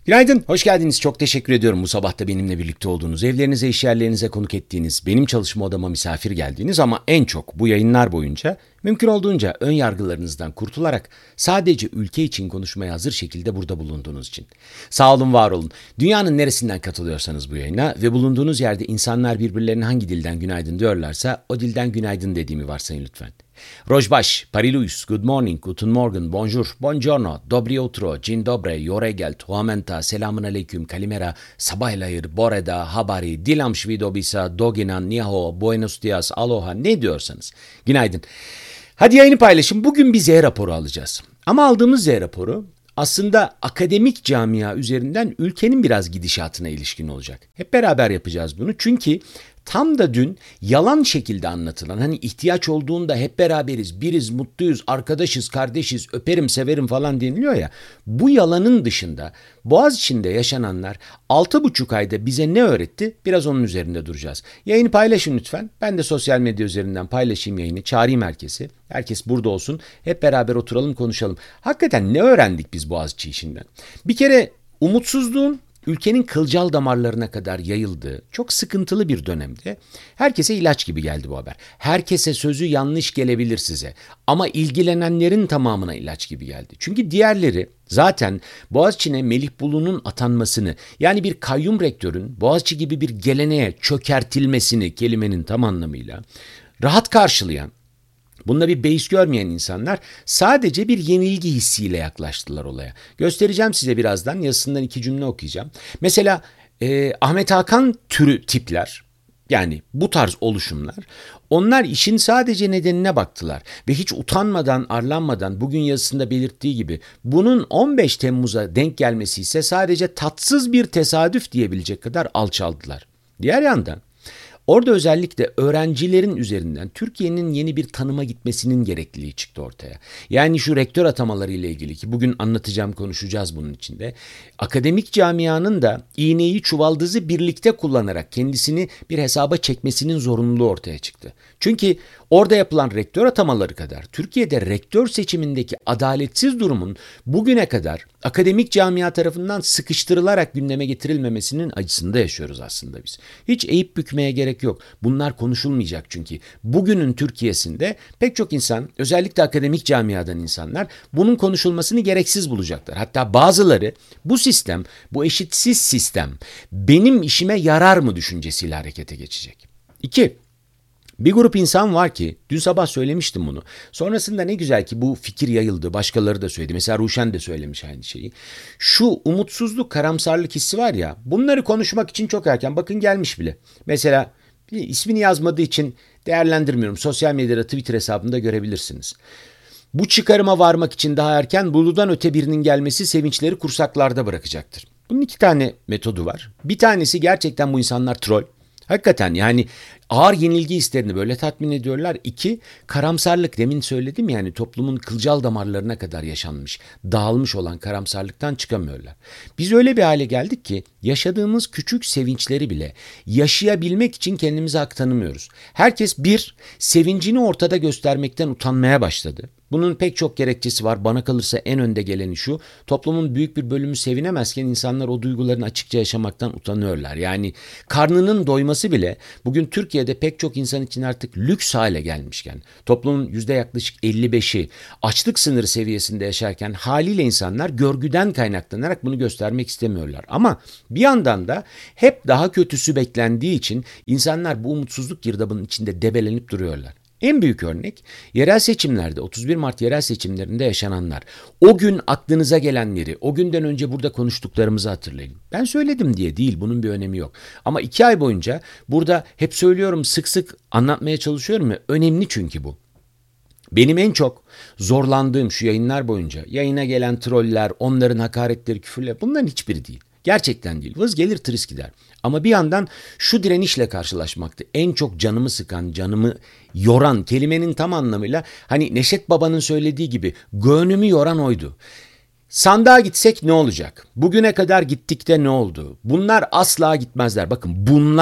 Günaydın, hoş geldiniz. Çok teşekkür ediyorum bu sabah da benimle birlikte olduğunuz, evlerinize, iş yerlerinize konuk ettiğiniz, benim çalışma odama misafir geldiğiniz ama en çok bu yayınlar boyunca mümkün olduğunca ön yargılarınızdan kurtularak sadece ülke için konuşmaya hazır şekilde burada bulunduğunuz için. Sağ olun, var olun. Dünyanın neresinden katılıyorsanız bu yayına ve bulunduğunuz yerde insanlar birbirlerine hangi dilden günaydın diyorlarsa o dilden günaydın dediğimi varsayın lütfen. Rojbaş, Parilus, Good morning, Guten Morgen, Bonjour, Buongiorno, Dobry utro, Dzień dobry, Yoregel, Tuamenta, Selamun aleyküm, Kalimera, Sabahlayır, Boreda, Habari, Dilam Şvidobisa, Doginan, Niho, Buenos dias, Aloha ne diyorsanız. Günaydın. Hadi yayını paylaşın. Bugün bir Z raporu alacağız. Ama aldığımız Z raporu aslında akademik camia üzerinden ülkenin biraz gidişatına ilişkin olacak. Hep beraber yapacağız bunu. Çünkü tam da dün yalan şekilde anlatılan, hani ihtiyaç olduğunda hep beraberiz, biriz, mutluyuz, arkadaşız, kardeşiz, öperim, severim falan deniliyor ya. Bu yalanın dışında Boğaziçi'nde yaşananlar 6,5 ayda bize ne öğretti? Biraz onun üzerinde duracağız. Yayını paylaşın lütfen. Ben de sosyal medya üzerinden paylaşayım yayını, çağırayım herkesi. Herkes burada olsun. Hep beraber oturalım, konuşalım. Hakikaten ne öğrendik biz Boğaziçi işinden? Bir kere umutsuzluğun ülkenin kılcal damarlarına kadar yayıldığı çok sıkıntılı bir dönemde herkese ilaç gibi geldi bu haber. Herkese sözü yanlış gelebilir size ama ilgilenenlerin tamamına ilaç gibi geldi. Çünkü diğerleri zaten Boğaziçi'ne Melih Bulu'nun atanmasını, yani bir kayyum rektörün Boğaziçi gibi bir geleneğe çökertilmesini kelimenin tam anlamıyla rahat karşılayan, bunda bir beis görmeyen insanlar sadece bir yenilgi hissiyle yaklaştılar olaya. Göstereceğim size birazdan, yazısından 2 cümle okuyacağım. Mesela Ahmet Hakan türü tipler, yani bu tarz oluşumlar, onlar işin sadece nedenine baktılar ve hiç utanmadan, arlanmadan, bugün yazısında belirttiği gibi bunun 15 Temmuz'a denk gelmesi ise sadece tatsız bir tesadüf diyebilecek kadar alçaldılar. Diğer yandan orada özellikle öğrencilerin üzerinden Türkiye'nin yeni bir tanıma gitmesinin gerekliliği çıktı ortaya. Yani şu rektör atamaları ile ilgili ki bugün anlatacağım, konuşacağız bunun içinde. Akademik camianın da iğneyi, çuvaldızı birlikte kullanarak kendisini bir hesaba çekmesinin zorunluluğu ortaya çıktı. Çünkü orada yapılan rektör atamaları kadar Türkiye'de rektör seçimindeki adaletsiz durumun bugüne kadar akademik camia tarafından sıkıştırılarak gündeme getirilmemesinin acısını da yaşıyoruz aslında biz. Hiç eğip bükmeye gerek yok. Bunlar konuşulmayacak çünkü. Bugünün Türkiye'sinde pek çok insan, özellikle akademik camiadan insanlar bunun konuşulmasını gereksiz bulacaklar. Hatta bazıları bu sistem, bu eşitsiz sistem benim işime yarar mı düşüncesiyle harekete geçecek. 2. Bir grup insan var ki, dün sabah söylemiştim bunu. Sonrasında ne güzel ki bu fikir yayıldı, başkaları da söyledi. Mesela Ruşen de söylemiş aynı şeyi. Şu umutsuzluk, karamsarlık hissi var ya, bunları konuşmak için çok erken. Bakın gelmiş bile. Mesela ismini yazmadığı için değerlendirmiyorum. Sosyal medyada, Twitter hesabında görebilirsiniz. Bu çıkarıma varmak için daha erken, buludan öte birinin gelmesi sevinçleri kursaklarda bırakacaktır. Bunun 2 tane metodu var. Bir tanesi, gerçekten bu insanlar troll. Hakikaten yani ağır yenilgi hislerini böyle tatmin ediyorlar. 2, karamsarlık, demin söyledim yani, toplumun kılcal damarlarına kadar yaşanmış, dağılmış olan karamsarlıktan çıkamıyorlar. Biz öyle bir hale geldik ki yaşadığımız küçük sevinçleri bile yaşayabilmek için kendimize hak tanımıyoruz. Herkes sevincini ortada göstermekten utanmaya başladı. Bunun pek çok gerekçesi var. Bana kalırsa en önde geleni şu: toplumun büyük bir bölümü sevinemezken insanlar o duygularını açıkça yaşamaktan utanıyorlar. Yani karnının doyması bile bugün Türkiye'de pek çok insan için artık lüks hale gelmişken, toplumun yaklaşık %55'i açlık sınırı seviyesinde yaşarken, haliyle insanlar görgüden kaynaklanarak bunu göstermek istemiyorlar. Ama bir yandan da hep daha kötüsü beklendiği için insanlar bu umutsuzluk girdabının içinde debelenip duruyorlar. En büyük örnek yerel seçimlerde, 31 Mart yerel seçimlerinde yaşananlar. O gün aklınıza gelenleri, o günden önce burada konuştuklarımızı hatırlayın. Ben söyledim diye değil, bunun bir önemi yok. Ama 2 ay boyunca burada hep söylüyorum, sık sık anlatmaya çalışıyorum ya, önemli çünkü bu. Benim en çok zorlandığım şu yayınlar boyunca yayına gelen troller, onların hakaretleri, küfürler, bunların hiçbiri değil. Gerçekten değil. Vız gelir tırıs gider. Ama bir yandan şu direnişle karşılaşmaktı en çok canımı sıkan, canımı yoran, kelimenin tam anlamıyla, hani Neşet Baba'nın söylediği gibi, gönlümü yoran oydu. Sandığa gitsek ne olacak? Bugüne kadar gittik de ne oldu? Bunlar asla gitmezler. Bakın, bunlar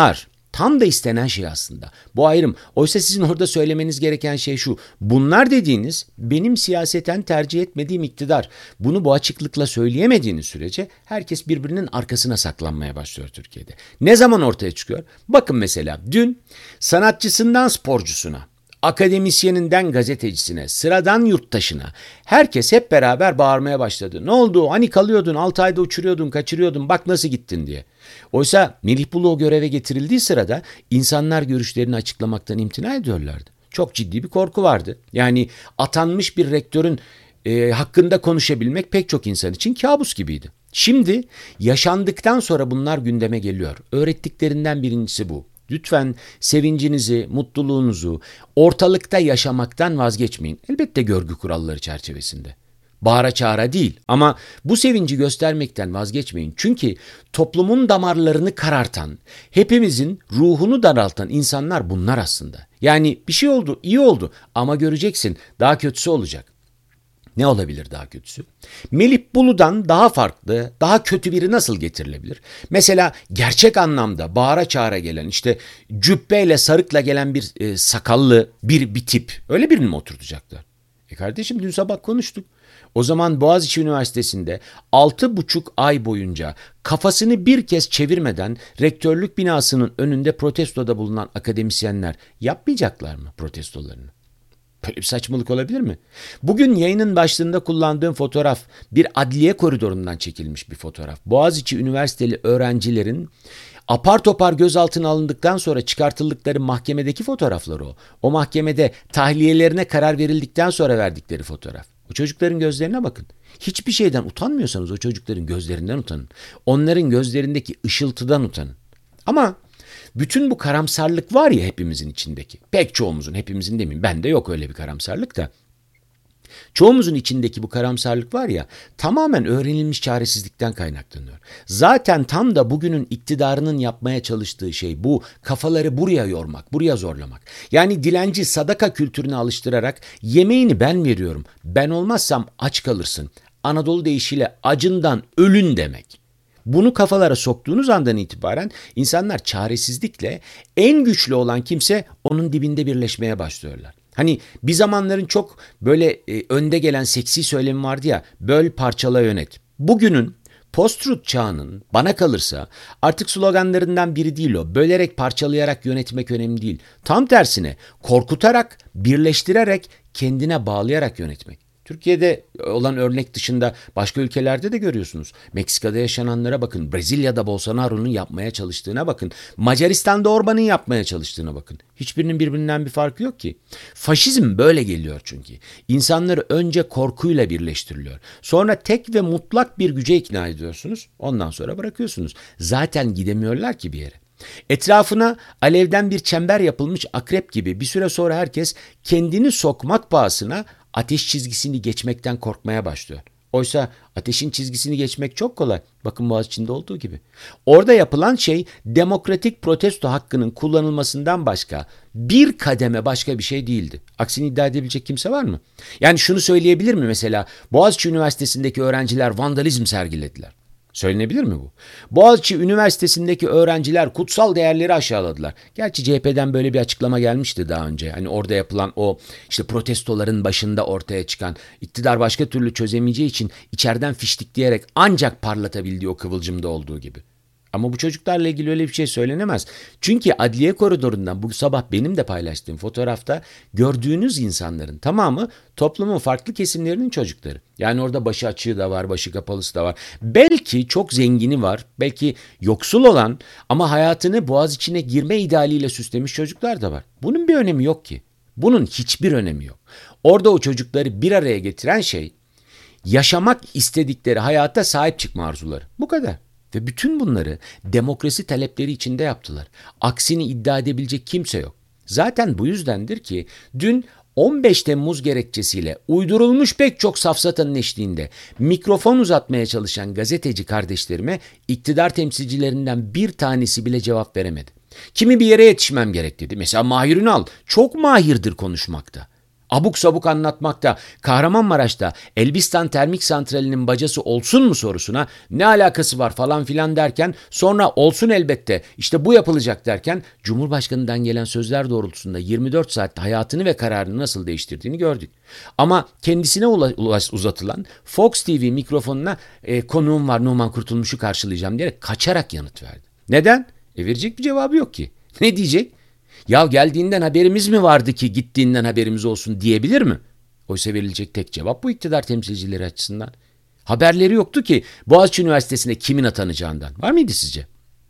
Tam da istenen şey aslında. Bu ayrım. Oysa sizin orada söylemeniz gereken şey şu. Bunlar dediğiniz benim siyaseten tercih etmediğim iktidar. Bunu bu açıklıkla söyleyemediğiniz sürece herkes birbirinin arkasına saklanmaya başlıyor Türkiye'de. Ne zaman ortaya çıkıyor? Bakın mesela dün sanatçısından sporcusuna, akademisyeninden gazetecisine, sıradan yurttaşına herkes hep beraber bağırmaya başladı. Ne oldu? Hani kalıyordun, 6 ayda uçuruyordun, kaçırıyordun, bak nasıl gittin diye. Oysa Melih Bulu o göreve getirildiği sırada insanlar görüşlerini açıklamaktan imtina ediyorlardı. Çok ciddi bir korku vardı. Yani atanmış bir rektörün hakkında konuşabilmek pek çok insan için kabus gibiydi. Şimdi yaşandıktan sonra bunlar gündeme geliyor. Öğrettiklerinden birincisi bu. Lütfen sevincinizi, mutluluğunuzu ortalıkta yaşamaktan vazgeçmeyin. Elbette görgü kuralları çerçevesinde. Bağıra çağıra değil ama bu sevinci göstermekten vazgeçmeyin. Çünkü toplumun damarlarını karartan, hepimizin ruhunu daraltan insanlar bunlar aslında. Yani bir şey oldu, iyi oldu ama göreceksin daha kötüsü olacak. Ne olabilir daha kötüsü? Melih Bulu'dan daha farklı, daha kötü biri nasıl getirilebilir? Mesela gerçek anlamda bağıra çağıra gelen, işte cübbeyle sarıkla gelen bir sakallı bir tip. Öyle birini mi oturtacaklar? Kardeşim dün sabah konuştuk. O zaman Boğaziçi Üniversitesi'nde 6,5 ay boyunca kafasını bir kez çevirmeden rektörlük binasının önünde protestoda bulunan akademisyenler yapmayacaklar mı protestolarını? Böyle bir saçmalık olabilir mi? Bugün yayının başlığında kullandığım fotoğraf bir adliye koridorundan çekilmiş bir fotoğraf. Boğaziçi Üniversiteli öğrencilerin apar topar gözaltına alındıktan sonra çıkartıldıkları mahkemedeki fotoğrafları o. O mahkemede tahliyelerine karar verildikten sonra verdikleri fotoğraf. O çocukların gözlerine bakın. Hiçbir şeyden utanmıyorsanız o çocukların gözlerinden utanın. Onların gözlerindeki ışıltıdan utanın. Ama bütün bu karamsarlık var ya hepimizin içindeki. Pek çoğumuzun, hepimizin demeyeyim. Bende yok öyle bir karamsarlık da. Çoğumuzun içindeki bu karamsarlık var ya tamamen öğrenilmiş çaresizlikten kaynaklanıyor. Zaten tam da bugünün iktidarının yapmaya çalıştığı şey bu. Kafaları buraya yormak, buraya zorlamak. Yani dilenci sadaka kültürüne alıştırarak yemeğini ben veriyorum. Ben olmazsam aç kalırsın. Anadolu deyişiyle acından ölün demek. Bunu kafalara soktuğunuz andan itibaren insanlar çaresizlikle en güçlü olan kimse onun dibinde birleşmeye başlıyorlar. Hani bir zamanların çok böyle önde gelen seksi söylemi vardı ya, böl parçala yönet. Bugünün post-truth çağının bana kalırsa artık sloganlarından biri değil o. Bölerek parçalayarak yönetmek önemli değil. Tam tersine korkutarak, birleştirerek, kendine bağlayarak yönetmek. Türkiye'de olan örnek dışında başka ülkelerde de görüyorsunuz. Meksika'da yaşananlara bakın. Brezilya'da Bolsonaro'nun yapmaya çalıştığına bakın. Macaristan'da Orban'ın yapmaya çalıştığına bakın. Hiçbirinin birbirinden bir farkı yok ki. Faşizm böyle geliyor çünkü. İnsanları önce korkuyla birleştiriliyor. Sonra tek ve mutlak bir güce ikna ediyorsunuz. Ondan sonra bırakıyorsunuz. Zaten gidemiyorlar ki bir yere. Etrafına alevden bir çember yapılmış akrep gibi bir süre sonra herkes kendini sokmak pahasına ateş çizgisini geçmekten korkmaya başlıyor. Oysa ateşin çizgisini geçmek çok kolay. Bakın Boğaziçi'nde olduğu gibi. Orada yapılan şey demokratik protesto hakkının kullanılmasından başka bir kademe başka bir şey değildi. Aksini iddia edebilecek kimse var mı? Yani şunu söyleyebilir mi mesela? Boğaziçi Üniversitesi'ndeki öğrenciler vandalizm sergilediler. Söylenebilir mi bu? Boğaziçi Üniversitesi'ndeki öğrenciler kutsal değerleri aşağıladılar. Gerçi CHP'den böyle bir açıklama gelmişti daha önce. Hani orada yapılan o işte protestoların başında ortaya çıkan iktidar başka türlü çözemeyeceği için içeriden fiştikleyerek ancak parlatabildiği o kıvılcımda olduğu gibi. Ama bu çocuklarla ilgili öyle bir şey söylenemez. Çünkü adliye koridorundan bu sabah benim de paylaştığım fotoğrafta gördüğünüz insanların tamamı toplumun farklı kesimlerinin çocukları. Yani orada başı açığı da var, başı kapalısı da var. Belki çok zengini var, belki yoksul olan ama hayatını Boğaziçi'ne girme idealiyle süslemiş çocuklar da var. Bunun bir önemi yok ki. Bunun hiçbir önemi yok. Orada o çocukları bir araya getiren şey yaşamak istedikleri hayata sahip çıkma arzuları. Bu kadar. Ve bütün bunları demokrasi talepleri içinde yaptılar. Aksini iddia edebilecek kimse yok. Zaten bu yüzdendir ki dün 15 Temmuz gerekçesiyle uydurulmuş pek çok safsatanın eşliğinde mikrofon uzatmaya çalışan gazeteci kardeşlerime iktidar temsilcilerinden bir tanesi bile cevap veremedi. Kimi bir yere yetişmem gerek dedi. Mesela Mahir Ünal çok mahirdir konuşmakta. Abuk sabuk anlatmakta, Kahramanmaraş'ta Elbistan Termik Santrali'nin bacası olsun mu sorusuna ne alakası var falan filan derken, sonra olsun elbette işte bu yapılacak derken Cumhurbaşkanı'ndan gelen sözler doğrultusunda 24 saatte hayatını ve kararını nasıl değiştirdiğini gördük. Ama kendisine uzatılan Fox TV mikrofonuna konuğum var Numan Kurtulmuş'u karşılayacağım diyerek kaçarak yanıt verdi. Neden? Verecek bir cevabı yok ki. Ne diyecek? Ya geldiğinden haberimiz mi vardı ki gittiğinden haberimiz olsun diyebilir mi? Oysa verilecek tek cevap bu iktidar temsilcileri açısından. Haberleri yoktu ki Boğaziçi Üniversitesi'ne kimin atanacağından. Var mıydı sizce?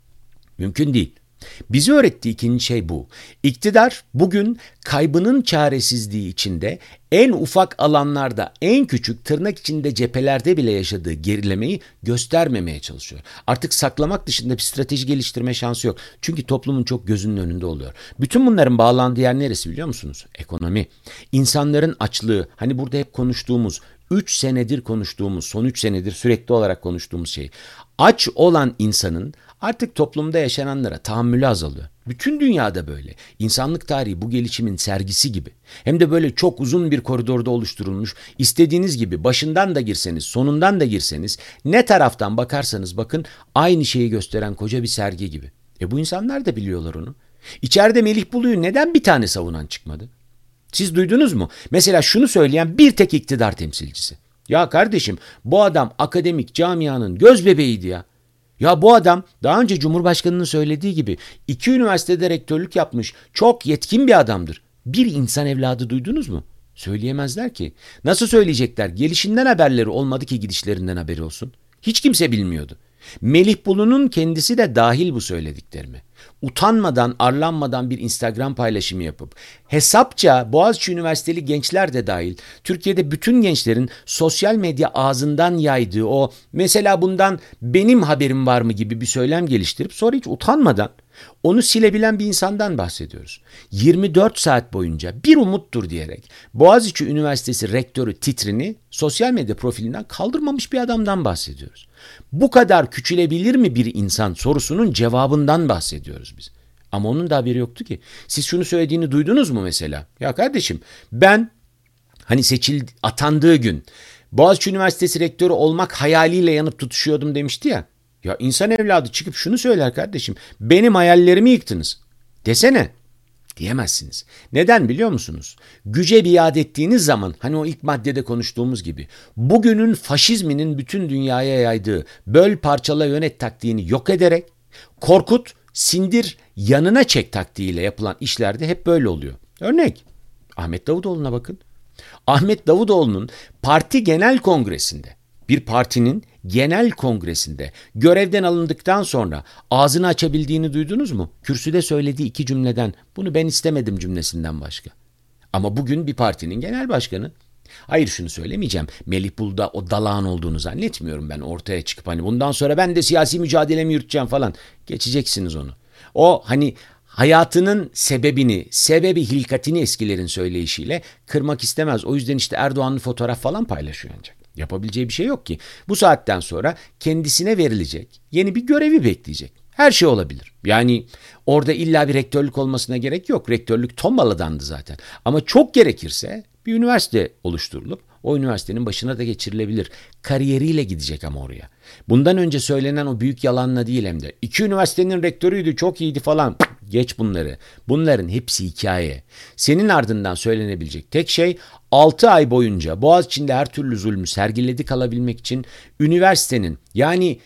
Mümkün değil. Bizi öğrettiği ikinci şey bu. İktidar bugün kaybının çaresizliği içinde en ufak alanlarda, en küçük tırnak içinde cephelerde bile yaşadığı gerilemeyi göstermemeye çalışıyor. Artık saklamak dışında bir strateji geliştirme şansı yok. Çünkü toplumun çok gözünün önünde oluyor. Bütün bunların bağlandığı yer neresi biliyor musunuz? Ekonomi. İnsanların açlığı, hani burada hep konuştuğumuz, 3 senedir konuştuğumuz, son 3 senedir sürekli olarak konuştuğumuz şey. Aç olan insanın artık toplumda yaşananlara tahammülü azalıyor. Bütün dünyada böyle. İnsanlık tarihi bu gelişimin sergisi gibi. Hem de böyle çok uzun bir koridorda oluşturulmuş. İstediğiniz gibi başından da girseniz, sonundan da girseniz, ne taraftan bakarsanız bakın aynı şeyi gösteren koca bir sergi gibi. Bu insanlar da biliyorlar onu. İçeride Melih Bulu'yu neden bir tane savunan çıkmadı? Siz duydunuz mu? Mesela şunu söyleyen bir tek iktidar temsilcisi. Ya kardeşim, bu adam akademik camianın göz bebeğiydi ya. Ya bu adam daha önce Cumhurbaşkanı'nın söylediği gibi 2 üniversitede rektörlük yapmış çok yetkin bir adamdır. Bir insan evladı duydunuz mu? Söyleyemezler ki. Nasıl söyleyecekler? Gelişinden haberleri olmadı ki gidişlerinden haberi olsun. Hiç kimse bilmiyordu. Melih Bulu'nun kendisi de dahil bu söylediklerime. Utanmadan, arlanmadan bir Instagram paylaşımı yapıp hesapça Boğaziçi Üniversiteli gençler de dahil Türkiye'de bütün gençlerin sosyal medya ağzından yaydığı o mesela bundan benim haberim var mı gibi bir söylem geliştirip sonra hiç utanmadan onu silebilen bir insandan bahsediyoruz. 24 saat boyunca bir umuttur diyerek Boğaziçi Üniversitesi rektörü titrini sosyal medya profilinden kaldırmamış bir adamdan bahsediyoruz. Bu kadar küçülebilir mi bir insan sorusunun cevabından bahsediyoruz biz. Ama onun da haberi yoktu ki. Siz şunu söylediğini duydunuz mu mesela? Ya kardeşim ben hani atandığı gün Boğaziçi Üniversitesi rektörü olmak hayaliyle yanıp tutuşuyordum demişti ya. Ya insan evladı çıkıp şunu söyler kardeşim. Benim hayallerimi yıktınız. Desene. Diyemezsiniz. Neden biliyor musunuz? Güce biat ettiğiniz zaman hani o ilk maddede konuştuğumuz gibi bugünün faşizminin bütün dünyaya yaydığı böl parçala yönet taktiğini yok ederek korkut, sindir, yanına çek taktiğiyle yapılan işlerde hep böyle oluyor. Örnek Ahmet Davutoğlu'na bakın. Ahmet Davutoğlu'nun parti genel kongresinde bir partinin genel kongresinde görevden alındıktan sonra ağzını açabildiğini duydunuz mu? Kürsüde söylediği 2 cümleden bunu ben istemedim cümlesinden başka. Ama bugün bir partinin genel başkanı. Hayır şunu söylemeyeceğim. Melih Bulu'da o dalağın olduğunu zannetmiyorum ben ortaya çıkıp hani bundan sonra ben de siyasi mücadelemi yürüteceğim falan. Geçeceksiniz onu. O hani hayatının sebebi hilkatini eskilerin söyleyişiyle kırmak istemez. O yüzden işte Erdoğan'lı fotoğraf falan paylaşıyor ancak. Yapabileceği bir şey yok ki. Bu saatten sonra kendisine verilecek yeni bir görevi bekleyecek. Her şey olabilir. Yani orada illa bir rektörlük olmasına gerek yok. Rektörlük Tombala'dandı zaten. Ama çok gerekirse bir üniversite oluşturulup o üniversitenin başına da geçirilebilir. Kariyeriyle gidecek ama oraya. Bundan önce söylenen o büyük yalanla değil hem de. 2 üniversitenin rektörüydü, çok iyiydi falan. Geç bunları. Bunların hepsi hikaye. Senin ardından söylenebilecek tek şey 6 ay boyunca Boğaziçi'nde her türlü zulmü sergiledi kalabilmek için üniversitenin yani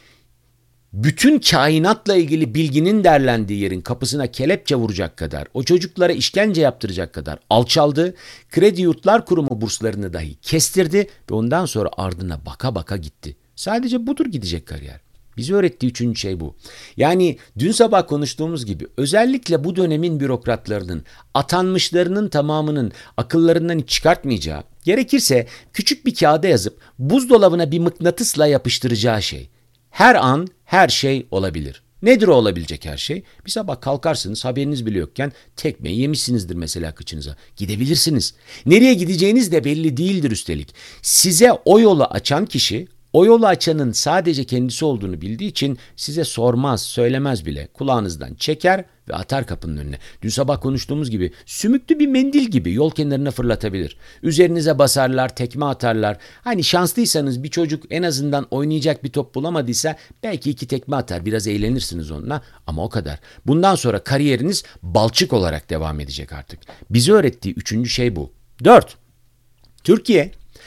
bütün kainatla ilgili bilginin derlendiği yerin kapısına kelepçe vuracak kadar, o çocuklara işkence yaptıracak kadar alçaldı, Kredi Yurtlar Kurumu burslarını dahi kestirdi ve ondan sonra ardına baka baka gitti. Sadece budur gidecek kariyer. Bize öğrettiği 3. şey bu. Yani dün sabah konuştuğumuz gibi özellikle bu dönemin bürokratlarının, atanmışlarının tamamının akıllarından hiç çıkartmayacağı, gerekirse küçük bir kağıda yazıp buzdolabına bir mıknatısla yapıştıracağı şey. Her an her şey olabilir. Nedir o olabilecek her şey? Bir sabah kalkarsınız haberiniz bile yokken tekmeyi yemişsinizdir mesela kıçınıza. Gidebilirsiniz. Nereye gideceğiniz de belli değildir üstelik. Size o yolu açan kişi o yolu açanın sadece kendisi olduğunu bildiği için size sormaz, söylemez bile. Kulağınızdan çeker ve atar kapının önüne. Dün sabah konuştuğumuz gibi sümüklü bir mendil gibi yol kenarına fırlatabilir. Üzerinize basarlar, tekme atarlar. Hani şanslıysanız bir çocuk en azından oynayacak bir top bulamadıysa belki 2 tekme atar. Biraz eğlenirsiniz onunla ama o kadar. Bundan sonra kariyeriniz balçık olarak devam edecek artık. Bize öğrettiği 3. şey bu. 4. Türkiye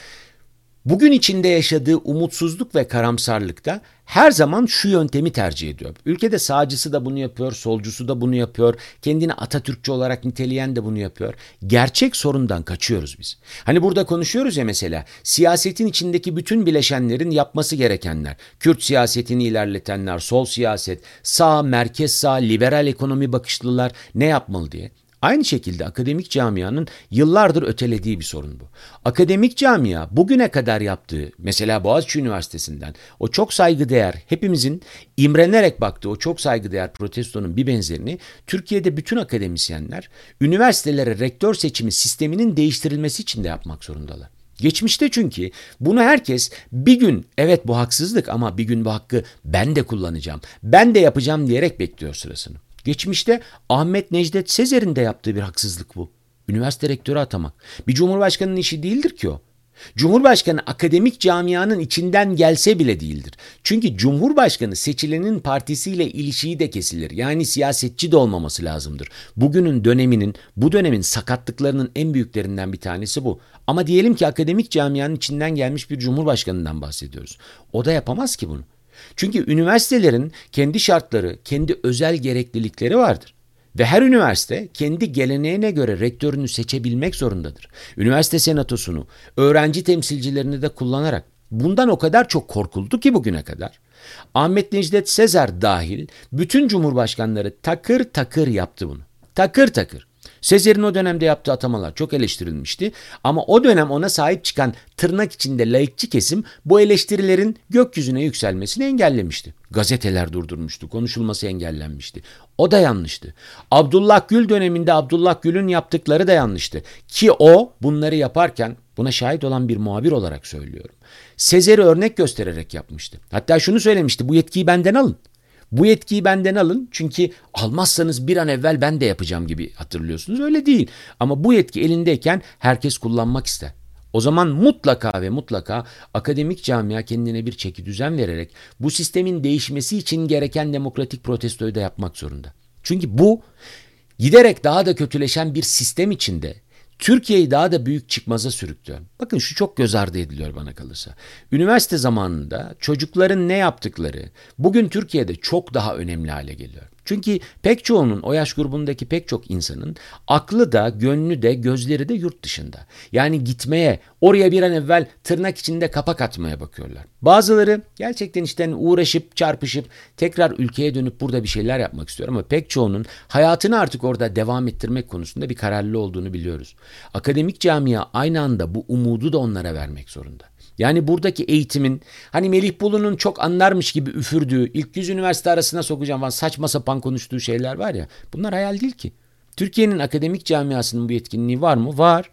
bugün içinde yaşadığı umutsuzluk ve karamsarlıkta her zaman şu yöntemi tercih ediyor. Ülkede sağcısı da bunu yapıyor, solcusu da bunu yapıyor, kendini Atatürkçü olarak niteleyen de bunu yapıyor. Gerçek sorundan kaçıyoruz biz. Hani burada konuşuyoruz ya mesela, siyasetin içindeki bütün bileşenlerin yapması gerekenler. Kürt siyasetini ilerletenler, sol siyaset, sağ, merkez sağ, liberal ekonomi bakışlılar ne yapmalı diye. Aynı şekilde akademik camianın yıllardır ötelediği bir sorun bu. Akademik camia bugüne kadar yaptığı, mesela Boğaziçi Üniversitesi'nden o çok saygıdeğer, hepimizin imrenerek baktığı o çok saygıdeğer protestonun bir benzerini Türkiye'de bütün akademisyenler üniversitelere rektör seçimi sisteminin değiştirilmesi için de yapmak zorundalar. Geçmişte çünkü bunu herkes bir gün evet bu haksızlık ama bir gün bu hakkı ben de kullanacağım, ben de yapacağım diyerek bekliyor sırasını. Geçmişte Ahmet Necdet Sezer'in de yaptığı bir haksızlık bu. Üniversite rektörü atamak. Bir cumhurbaşkanının işi değildir ki o. Cumhurbaşkanı akademik camianın içinden gelse bile değildir. Çünkü cumhurbaşkanı seçilenin partisiyle ilişiği de kesilir. Yani siyasetçi de olmaması lazımdır. Bugünün döneminin, bu dönemin sakatlıklarının en büyüklerinden bir tanesi bu. Ama diyelim ki akademik camianın içinden gelmiş bir cumhurbaşkanından bahsediyoruz. O da yapamaz ki bunu. Çünkü üniversitelerin kendi şartları, kendi özel gereklilikleri vardır. Ve her üniversite kendi geleneğine göre rektörünü seçebilmek zorundadır. Üniversite senatosunu, öğrenci temsilcilerini de kullanarak bundan o kadar çok korkuldu ki bugüne kadar. Ahmet Necdet Sezer dahil bütün cumhurbaşkanları takır takır yaptı bunu. Takır takır. Sezer'in o dönemde yaptığı atamalar çok eleştirilmişti ama o dönem ona sahip çıkan tırnak içinde laikçi kesim bu eleştirilerin gökyüzüne yükselmesini engellemişti. Gazeteler durdurmuştu, konuşulması engellenmişti. O da yanlıştı. Abdullah Gül döneminde Abdullah Gül'ün yaptıkları da yanlıştı. Ki o bunları yaparken buna şahit olan bir muhabir olarak söylüyorum. Sezer'i örnek göstererek yapmıştı. Hatta şunu söylemişti, bu yetkiyi benden alın. Bu yetkiyi benden alın çünkü almazsanız bir an evvel ben de yapacağım gibi hatırlıyorsunuz. Öyle değil ama bu yetki elindeyken herkes kullanmak ister. O zaman mutlaka ve mutlaka akademik camia kendine bir çekidüzen vererek bu sistemin değişmesi için gereken demokratik protestoyu da yapmak zorunda. Çünkü bu giderek daha da kötüleşen bir sistem içinde Türkiye'yi daha da büyük çıkmaza sürüklüyor. Bakın şu çok göz ardı ediliyor bana kalırsa. Üniversite zamanında çocukların ne yaptıkları bugün Türkiye'de çok daha önemli hale geliyor. Çünkü pek çoğunun, o yaş grubundaki pek çok insanın aklı da, gönlü de, gözleri de yurt dışında. Yani gitmeye, oraya bir an evvel tırnak içinde kapak atmaya bakıyorlar. Bazıları gerçekten işte uğraşıp, çarpışıp tekrar ülkeye dönüp burada bir şeyler yapmak istiyor. Ama pek çoğunun hayatını artık orada devam ettirmek konusunda bir kararlı olduğunu biliyoruz. Akademik camia aynı anda bu umudu da onlara vermek zorunda. Yani buradaki eğitimin hani Melih Bulu'nun çok anlarmış gibi üfürdüğü ilk 100 üniversite arasına sokacağım falan saçma sapan konuştuğu şeyler var ya, bunlar hayal değil ki. Türkiye'nin akademik camiasının bu yetkinliği var mı? Var.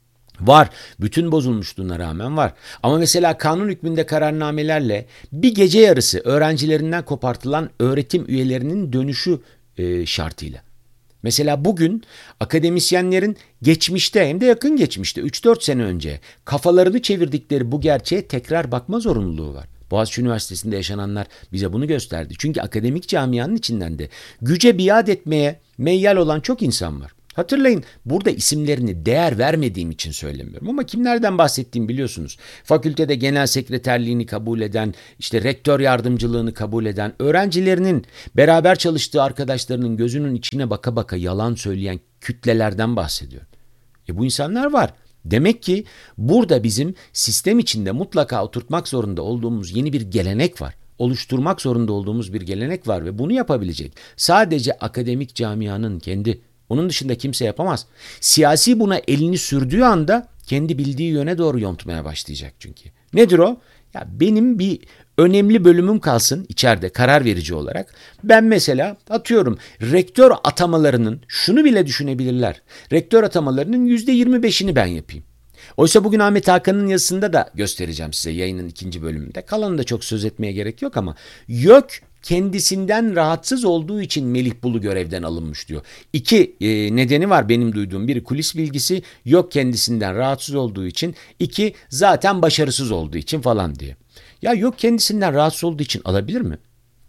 Var. Bütün bozulmuşluğuna rağmen var. Ama mesela kanun hükmünde kararnamelerle bir gece yarısı öğrencilerinden kopartılan öğretim üyelerinin dönüşü şartıyla. Mesela bugün akademisyenlerin geçmişte hem de yakın geçmişte 3-4 sene önce kafalarını çevirdikleri bu gerçeğe tekrar bakma zorunluluğu var. Boğaziçi Üniversitesi'nde yaşananlar bize bunu gösterdi. Çünkü akademik camianın içinden de güce biat etmeye meyyal olan çok insan var. Hatırlayın, burada isimlerini değer vermediğim için söylemiyorum ama kimlerden bahsettiğimi biliyorsunuz. Fakültede genel sekreterliğini kabul eden, işte rektör yardımcılığını kabul eden, öğrencilerinin beraber çalıştığı arkadaşlarının gözünün içine baka baka yalan söyleyen kütlelerden bahsediyorum. Bu insanlar var. Demek ki burada bizim sistem içinde mutlaka oturtmak zorunda olduğumuz yeni bir gelenek var. Oluşturmak zorunda olduğumuz bir gelenek var ve bunu yapabilecek sadece akademik camianın kendi. Onun dışında kimse yapamaz. Siyasi buna elini sürdüğü anda kendi bildiği yöne doğru yontmaya başlayacak çünkü. Nedir o? Ya benim bir önemli bölümüm kalsın içeride karar verici olarak. Ben mesela atıyorum rektör atamalarının şunu bile düşünebilirler. Rektör atamalarının %25'ini ben yapayım. Oysa bugün Ahmet Hakan'ın yazısında da göstereceğim size yayının 2. bölümünde. Kalanını da çok söz etmeye gerek yok ama YÖK kendisinden rahatsız olduğu için Melih Bulu görevden alınmış diyor. İki nedeni var benim duyduğum. Biri kulis bilgisi, yok kendisinden rahatsız olduğu için. İki zaten başarısız olduğu için falan diye. Ya yok kendisinden rahatsız olduğu için alabilir mi?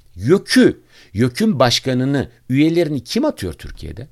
YÖK'ün başkanını, üyelerini kim atıyor Türkiye'de?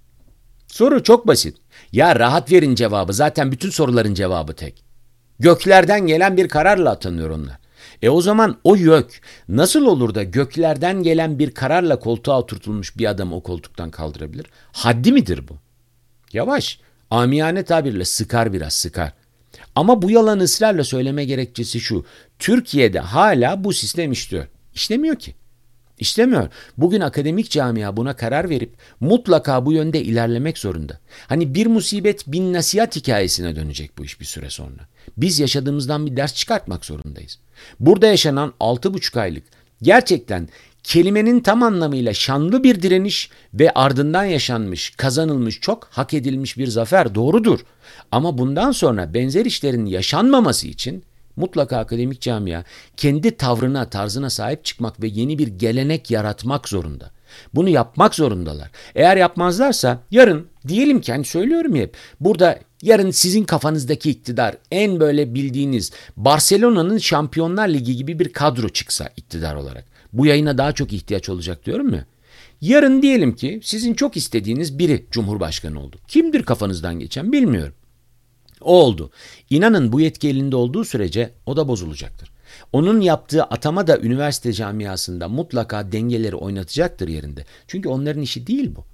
Soru çok basit. Ya rahat verin cevabı. Zaten bütün soruların cevabı tek. Göklerden gelen bir kararla atanıyor onlar. O zaman o YÖK nasıl olur da göklerden gelen bir kararla koltuğa oturtulmuş bir adamı o koltuktan kaldırabilir? Haddi midir bu? Yavaş, amiyane tabirle sıkar, biraz sıkar. Ama bu yalanı ısrarla söyleme gerekçesi şu: Türkiye'de hala bu sistem işliyor. İşlemiyor ki. İşlemiyor. Bugün akademik camia buna karar verip mutlaka bu yönde ilerlemek zorunda. Hani bir musibet bin nasihat hikayesine dönecek bu iş bir süre sonra. Biz yaşadığımızdan bir ders çıkartmak zorundayız. Burada yaşanan 6,5 aylık gerçekten kelimenin tam anlamıyla şanlı bir direniş ve ardından yaşanmış, kazanılmış, çok hak edilmiş bir zafer doğrudur. Ama bundan sonra benzer işlerin yaşanmaması için mutlaka akademik camia kendi tavrına, tarzına sahip çıkmak ve yeni bir gelenek yaratmak zorunda. Bunu yapmak zorundalar. Eğer yapmazlarsa yarın, diyelim ki, hani söylüyorum ya hep, burada yarın sizin kafanızdaki iktidar en böyle bildiğiniz Barcelona'nın Şampiyonlar Ligi gibi bir kadro çıksa iktidar olarak. Bu yayına daha çok ihtiyaç olacak diyorum ya. Yarın diyelim ki sizin çok istediğiniz biri Cumhurbaşkanı oldu. Kimdir kafanızdan geçen bilmiyorum. O oldu. İnanın bu yetki elinde olduğu sürece o da bozulacaktır. Onun yaptığı atama da üniversite camiasında mutlaka dengeleri oynatacaktır yerinde. Çünkü onların işi değil bu.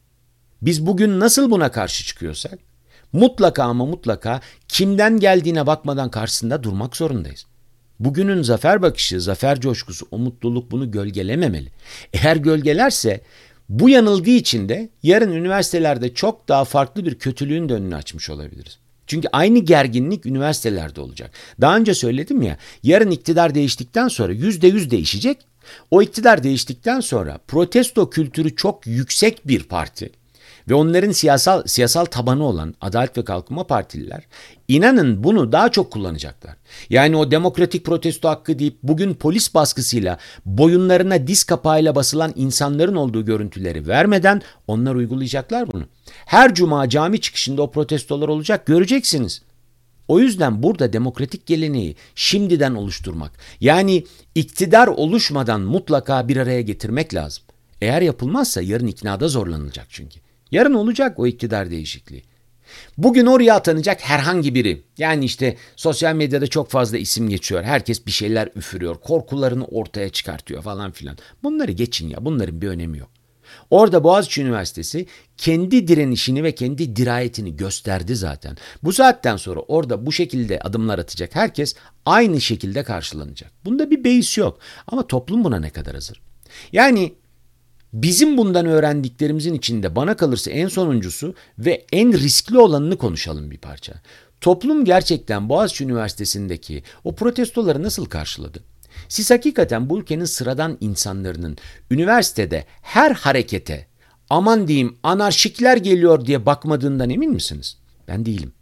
Biz bugün nasıl buna karşı çıkıyorsak mutlaka ama mutlaka kimden geldiğine bakmadan karşısında durmak zorundayız. Bugünün zafer bakışı, zafer coşkusu, o mutluluk bunu gölgelememeli. Eğer gölgelerse bu yanılgı içinde yarın üniversitelerde çok daha farklı bir kötülüğün de önünü açmış olabiliriz. Çünkü aynı gerginlik üniversitelerde olacak. Daha önce söyledim ya, yarın iktidar değiştikten sonra %100 değişecek. O iktidar değiştikten sonra protesto kültürü çok yüksek bir parti ve onların siyasal tabanı olan Adalet ve Kalkınma Partililer, inanın bunu daha çok kullanacaklar. Yani o demokratik protesto hakkı deyip bugün polis baskısıyla boyunlarına diz kapağıyla basılan insanların olduğu görüntüleri vermeden onlar uygulayacaklar bunu. Her cuma cami çıkışında o protestolar olacak, göreceksiniz. O yüzden burada demokratik geleneği şimdiden oluşturmak, yani iktidar oluşmadan mutlaka bir araya getirmek lazım. Eğer yapılmazsa yarın iknada zorlanılacak çünkü. Yarın olacak o iktidar değişikliği. Bugün oraya atanacak herhangi biri, yani işte sosyal medyada çok fazla isim geçiyor. Herkes bir şeyler üfürüyor, korkularını ortaya çıkartıyor falan filan. Bunları geçin ya, bunların bir önemi yok. Orada Boğaziçi Üniversitesi kendi direnişini ve kendi dirayetini gösterdi zaten. Bu saatten sonra orada bu şekilde adımlar atacak herkes aynı şekilde karşılanacak. Bunda bir beis yok ama toplum buna ne kadar hazır? Yani bizim bundan öğrendiklerimizin içinde bana kalırsa en sonuncusu ve en riskli olanını konuşalım bir parça. Toplum gerçekten Boğaziçi Üniversitesi'ndeki o protestoları nasıl karşıladı? Siz hakikaten bu ülkenin sıradan insanlarının üniversitede her harekete aman diyeyim anarşikler geliyor diye bakmadığından emin misiniz? Ben değilim.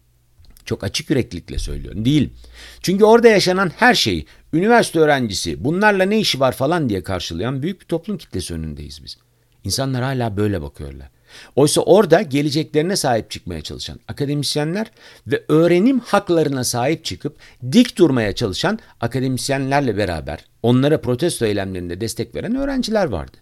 Çok açık yüreklilikle söylüyorum. Değil. Çünkü orada yaşanan her şeyi üniversite öğrencisi bunlarla ne işi var falan diye karşılayan büyük bir toplum kitlesi önündeyiz biz. İnsanlar hala böyle bakıyorlar. Oysa orada geleceklerine sahip çıkmaya çalışan akademisyenler ve öğrenim haklarına sahip çıkıp dik durmaya çalışan akademisyenlerle beraber onlara protesto eylemlerinde destek veren öğrenciler vardı.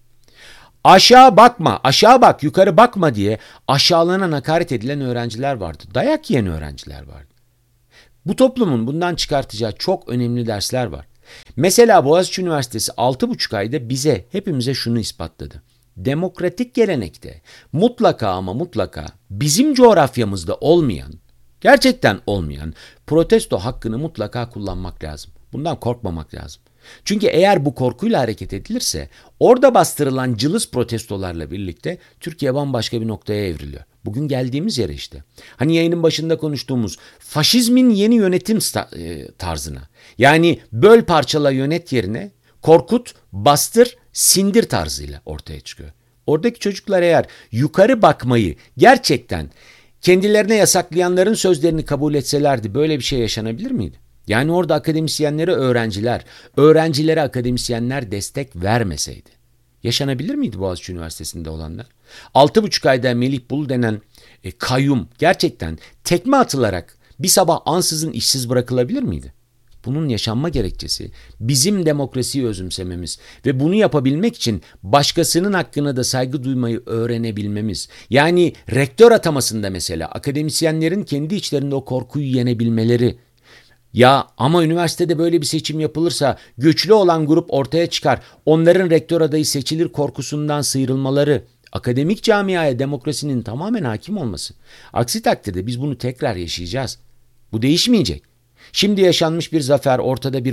Aşağı bakma, aşağı bak, yukarı bakma diye aşağılanan, hakaret edilen öğrenciler vardı. Dayak yiyen öğrenciler vardı. Bu toplumun bundan çıkartacağı çok önemli dersler var. Mesela Boğaziçi Üniversitesi 6,5 ayda bize, hepimize şunu ispatladı. Demokratik gelenekte mutlaka ama mutlaka bizim coğrafyamızda olmayan, gerçekten olmayan protesto hakkını mutlaka kullanmak lazım. Bundan korkmamak lazım. Çünkü eğer bu korkuyla hareket edilirse orada bastırılan cılız protestolarla birlikte Türkiye bambaşka bir noktaya evriliyor. Bugün geldiğimiz yere işte. Hani yayının başında konuştuğumuz faşizmin yeni yönetim tarzına, yani böl parçala yönet yerine korkut, bastır, sindir tarzıyla ortaya çıkıyor. Oradaki çocuklar eğer yukarı bakmayı gerçekten kendilerine yasaklayanların sözlerini kabul etselerdi böyle bir şey yaşanabilir miydi? Yani orada akademisyenlere öğrenciler, öğrencilere akademisyenler destek vermeseydi yaşanabilir miydi Boğaziçi Üniversitesi'nde olanlar? 6,5 ayda Melih Bulu denen kayyum gerçekten tekme atılarak bir sabah ansızın işsiz bırakılabilir miydi? Bunun yaşanma gerekçesi bizim demokrasiyi özümsememiz ve bunu yapabilmek için başkasının hakkına da saygı duymayı öğrenebilmemiz. Yani rektör atamasında mesela akademisyenlerin kendi içlerinde o korkuyu yenebilmeleri. Ya ama üniversitede böyle bir seçim yapılırsa güçlü olan grup ortaya çıkar. Onların rektör adayı seçilir korkusundan sıyrılmaları. Akademik camiaya demokrasinin tamamen hakim olması. Aksi takdirde biz bunu tekrar yaşayacağız. Bu değişmeyecek. Şimdi yaşanmış bir zafer, ortada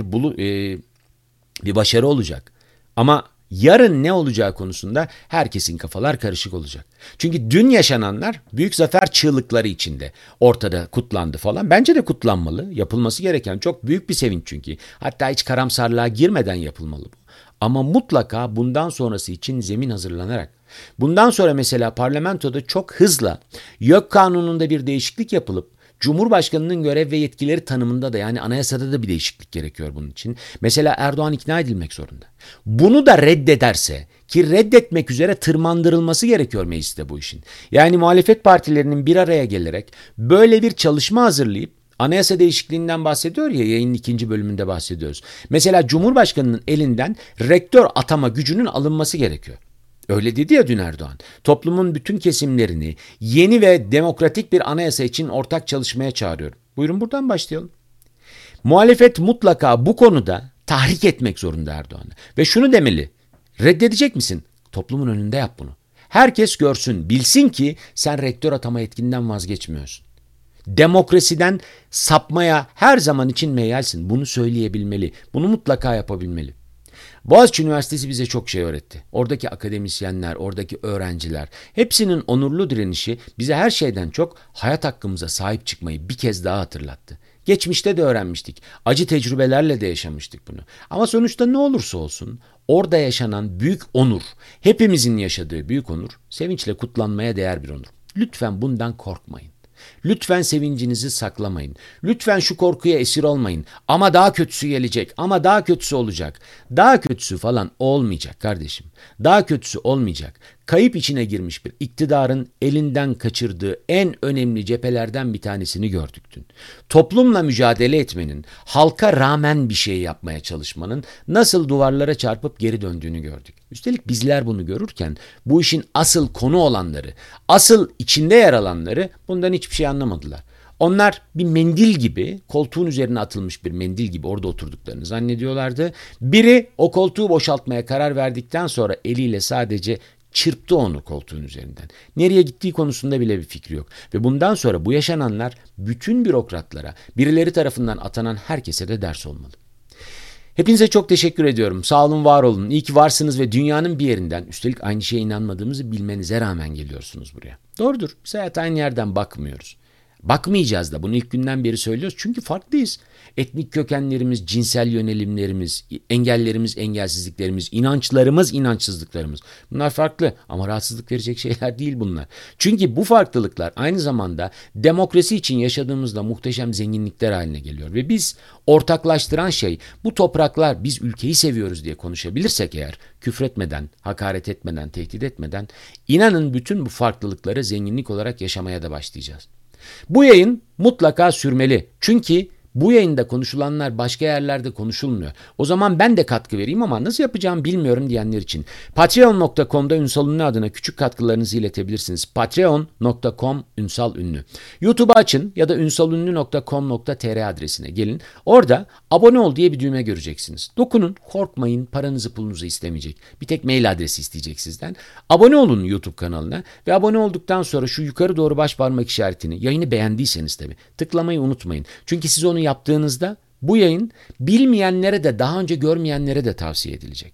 bir başarı olacak. Ama yarın ne olacağı konusunda herkesin kafalar karışık olacak. Çünkü dün yaşananlar büyük zafer çığlıkları içinde ortada kutlandı falan. Bence de kutlanmalı. Yapılması gereken çok büyük bir sevinç çünkü. Hatta hiç karamsarlığa girmeden yapılmalı bu. Ama mutlaka bundan sonrası için zemin hazırlanarak. Bundan sonra mesela parlamentoda çok hızla YÖK kanununda bir değişiklik yapılıp Cumhurbaşkanının görev ve yetkileri tanımında da yani anayasada da bir değişiklik gerekiyor bunun için. Mesela Erdoğan ikna edilmek zorunda. Bunu da reddederse ki reddetmek üzere tırmandırılması gerekiyor mecliste bu işin. Yani muhalefet partilerinin bir araya gelerek böyle bir çalışma hazırlayıp anayasa değişikliğinden bahsediyor ya, yayının 2. bölümünde bahsediyoruz. Mesela Cumhurbaşkanının elinden rektör atama gücünün alınması gerekiyor. Öyle dedi ya dün Erdoğan. Toplumun bütün kesimlerini yeni ve demokratik bir anayasa için ortak çalışmaya çağırıyorum. Buyurun buradan başlayalım. Muhalefet mutlaka bu konuda tahrik etmek zorunda Erdoğan'ı. Ve şunu demeli. Reddedecek misin? Toplumun önünde yap bunu. Herkes görsün, bilsin ki sen rektör atama yetkinden vazgeçmiyorsun. Demokrasiden sapmaya her zaman için meyilsin. Bunu söyleyebilmeli. Bunu mutlaka yapabilmeli. Boğaziçi Üniversitesi bize çok şey öğretti. Oradaki akademisyenler, oradaki öğrenciler, hepsinin onurlu direnişi bize her şeyden çok hayat hakkımıza sahip çıkmayı bir kez daha hatırlattı. Geçmişte de öğrenmiştik. Acı tecrübelerle de yaşamıştık bunu. Ama sonuçta ne olursa olsun orada yaşanan büyük onur, hepimizin yaşadığı büyük onur, sevinçle kutlanmaya değer bir onur. Lütfen bundan korkmayın. Lütfen sevincinizi saklamayın. Lütfen şu korkuya esir olmayın. Ama daha kötüsü gelecek. Ama daha kötüsü olacak. Daha kötüsü falan olmayacak kardeşim. Daha kötüsü olmayacak. Kayıp içine girmiş bir iktidarın elinden kaçırdığı en önemli cephelerden bir tanesini gördük dün. Toplumla mücadele etmenin, halka rağmen bir şey yapmaya çalışmanın nasıl duvarlara çarpıp geri döndüğünü gördük. Üstelik bizler bunu görürken bu işin asıl konu olanları, asıl içinde yer alanları bundan hiçbir şey anlamadılar. Onlar bir mendil gibi, koltuğun üzerine atılmış bir mendil gibi orada oturduklarını zannediyorlardı. Biri o koltuğu boşaltmaya karar verdikten sonra eliyle sadece çırptı onu koltuğun üzerinden. Nereye gittiği konusunda bile bir fikri yok. Ve bundan sonra bu yaşananlar bütün bürokratlara, birileri tarafından atanan herkese de ders olmalı. Hepinize çok teşekkür ediyorum. Sağ olun, var olun. İyi ki varsınız ve dünyanın bir yerinden, üstelik aynı şeye inanmadığımızı bilmenize rağmen geliyorsunuz buraya. Doğrudur. Biz hayata aynı yerden bakmıyoruz. Bakmayacağız da bunu ilk günden beri söylüyoruz. Çünkü farklıyız. Etnik kökenlerimiz, cinsel yönelimlerimiz, engellerimiz, engelsizliklerimiz, inançlarımız, inançsızlıklarımız. Bunlar farklı ama rahatsızlık verecek şeyler değil bunlar. Çünkü bu farklılıklar aynı zamanda demokrasi için yaşadığımızda muhteşem zenginlikler haline geliyor. Ve biz ortaklaştıran şey bu topraklar, biz ülkeyi seviyoruz diye konuşabilirsek eğer, küfretmeden, hakaret etmeden, tehdit etmeden, inanın bütün bu farklılıkları zenginlik olarak yaşamaya da başlayacağız. Bu yayın mutlaka sürmeli. Çünkü bu yayında konuşulanlar başka yerlerde konuşulmuyor. O zaman ben de katkı vereyim ama nasıl yapacağımı bilmiyorum diyenler için. Patreon.com'da Ünsal Ünlü adına küçük katkılarınızı iletebilirsiniz. Patreon.com Ünsal Ünlü. YouTube'u açın ya da ünsalünlü.com.tr adresine gelin. Orada abone ol diye bir düğme göreceksiniz. Dokunun, korkmayın, paranızı pulunuzu istemeyecek. Bir tek mail adresi isteyecek sizden. Abone olun YouTube kanalına ve abone olduktan sonra şu yukarı doğru baş parmak işaretini, yayını beğendiyseniz tabii, tıklamayı unutmayın. Çünkü siz onu yaptığınızda bu yayın bilmeyenlere de, daha önce görmeyenlere de tavsiye edilecek.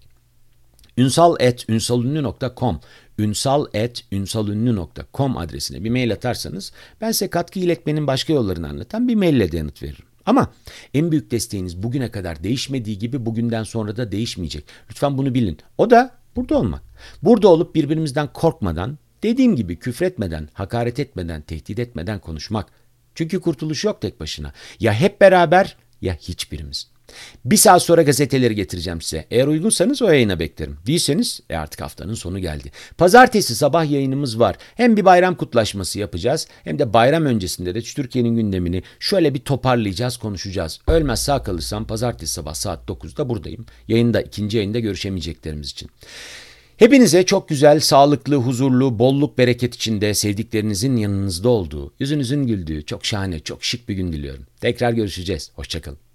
ünsal@ünsalünlü.com ünsal@ünsalünlü.com adresine bir mail atarsanız ben size katkı iletmenin başka yollarını anlatan bir maille de yanıt veririm. Ama en büyük desteğiniz bugüne kadar değişmediği gibi bugünden sonra da değişmeyecek. Lütfen bunu bilin. O da burada olmak. Burada olup birbirimizden korkmadan, dediğim gibi küfretmeden, hakaret etmeden, tehdit etmeden konuşmak. Çünkü kurtuluş yok tek başına. Ya hep beraber Ya hiçbirimiz. Bir saat sonra gazeteleri getireceğim size. Eğer uygunsanız o yayına beklerim. Değilseniz artık haftanın sonu geldi. Pazartesi sabah yayınımız var. Hem bir bayram kutlaşması yapacağız hem de bayram öncesinde de Türkiye'nin gündemini şöyle bir toparlayacağız, konuşacağız. Ölmez sağ kalırsam pazartesi sabah saat 9'da buradayım. Yayında, ikinci yayında görüşemeyeceklerimiz için. Hepinize çok güzel, sağlıklı, huzurlu, bolluk, bereket içinde sevdiklerinizin yanınızda olduğu, yüzünüzün güldüğü, çok şahane, çok şık bir gün diliyorum. Tekrar görüşeceğiz. Hoşça kalın.